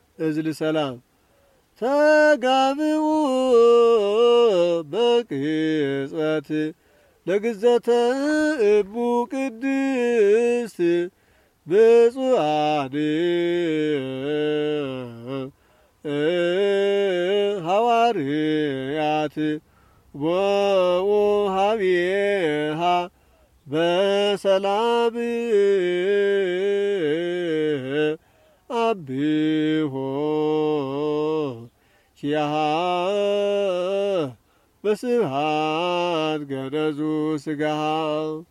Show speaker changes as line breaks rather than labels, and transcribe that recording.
እዝል ሰላም ተጋብኡ በቅጽበት ለግዘተ እቡ ቅድስት ብፁዓን ሐዋርያት ቦኡ ኀቤሃ በሰላም አብሖ ኪያሃ በስብሐት ገነዙ ሥጋሃ